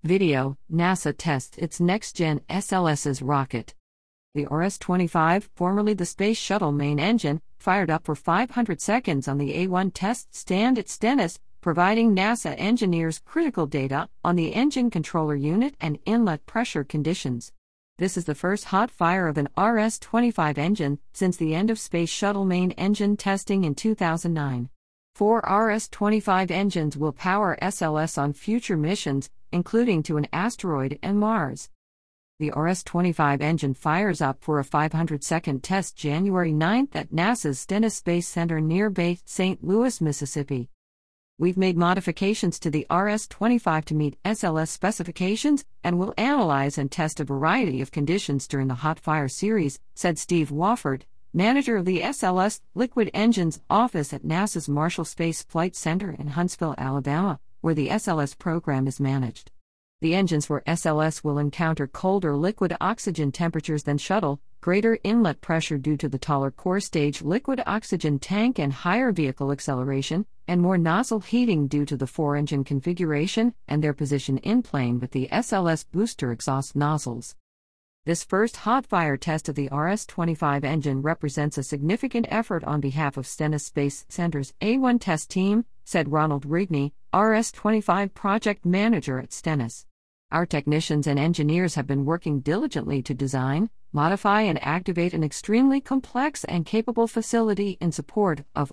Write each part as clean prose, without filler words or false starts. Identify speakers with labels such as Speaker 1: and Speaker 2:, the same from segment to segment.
Speaker 1: Video: NASA tests its next-gen SLS's rocket. The RS-25, formerly the Space Shuttle main engine, fired up for 500 seconds on the A1 test stand at Stennis, providing NASA engineers critical data on the engine controller unit and inlet pressure conditions. This is the first hot fire of an RS-25 engine since the end of Space Shuttle main engine testing in 2009. 4 RS-25 engines will power SLS on future missions, including to an asteroid and Mars. The RS-25 engine fires up for a 500-second test January 9 at NASA's Stennis Space Center near Bay St. Louis, Mississippi. We've made modifications to the RS-25 to meet SLS specifications and will analyze and test a variety of conditions during the hot fire series, said Steve Wofford, manager of the SLS Liquid Engines Office at NASA's Marshall Space Flight Center in Huntsville, Alabama, where the SLS program is managed. The engines for SLS will encounter colder liquid oxygen temperatures than Shuttle, greater inlet pressure due to the taller core stage liquid oxygen tank and higher vehicle acceleration, and more nozzle heating due to the 4-engine configuration and their position in plane with the SLS booster exhaust nozzles. This first hot fire test of the RS-25 engine represents a significant effort on behalf of Stennis Space Center's A1 test team, said Ronald Rigney, RS-25 project manager at Stennis. Our technicians and engineers have been working diligently to design, modify and activate an extremely complex and capable facility in support of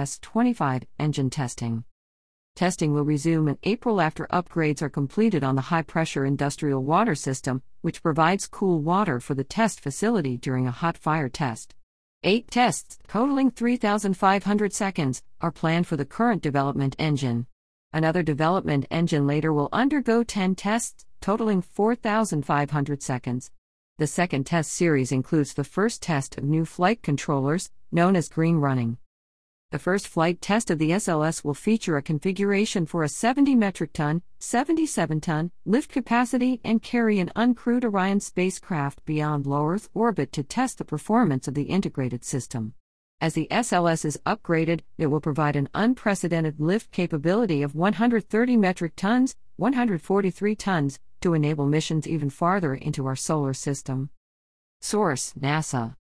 Speaker 1: RS-25 engine testing. Testing will resume in April after upgrades are completed on the high-pressure industrial water system, which provides cool water for the test facility during a hot fire test. 8 tests, totaling 3,500 seconds, are planned for the current development engine. Another development engine later will undergo 10 tests, totaling 4,500 seconds. The second test series includes the first test of new flight controllers, known as green running. The first flight test of the SLS will feature a configuration for a 70 metric ton, 77-ton lift capacity and carry an uncrewed Orion spacecraft beyond low Earth orbit to test the performance of the integrated system. As the SLS is upgraded, it will provide an unprecedented lift capability of 130 metric tons, 143 tons, to enable missions even farther into our solar system. Source: NASA.